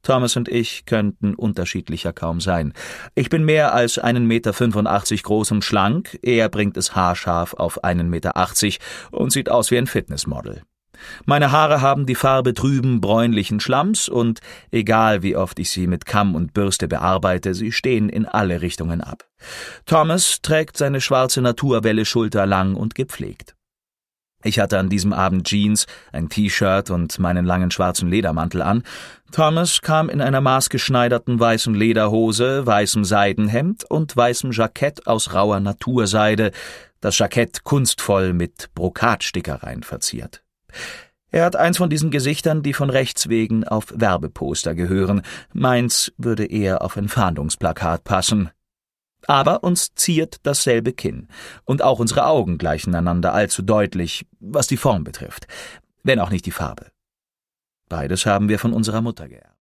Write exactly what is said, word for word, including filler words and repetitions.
Thomas und ich könnten unterschiedlicher kaum sein. Ich bin mehr als einen Meter fünfundachtzig groß und schlank, er bringt es haarscharf auf einen Meter achtzig und sieht aus wie ein Fitnessmodel. Meine Haare haben die Farbe trüben, bräunlichen Schlamms und, egal wie oft ich sie mit Kamm und Bürste bearbeite, sie stehen in alle Richtungen ab. Thomas trägt seine schwarze Naturwelle schulterlang und gepflegt. Ich hatte an diesem Abend Jeans, ein T-Shirt und meinen langen schwarzen Ledermantel an. Thomas kam in einer maßgeschneiderten weißen Lederhose, weißem Seidenhemd und weißem Jackett aus rauer Naturseide, das Jackett kunstvoll mit Brokatstickereien verziert. Er hat eins von diesen Gesichtern, die von Rechts wegen auf Werbeposter gehören. Meins würde eher auf ein Fahndungsplakat passen. Aber uns ziert dasselbe Kinn, und auch unsere Augen gleichen einander allzu deutlich, was die Form betrifft, wenn auch nicht die Farbe. Beides haben wir von unserer Mutter geerbt.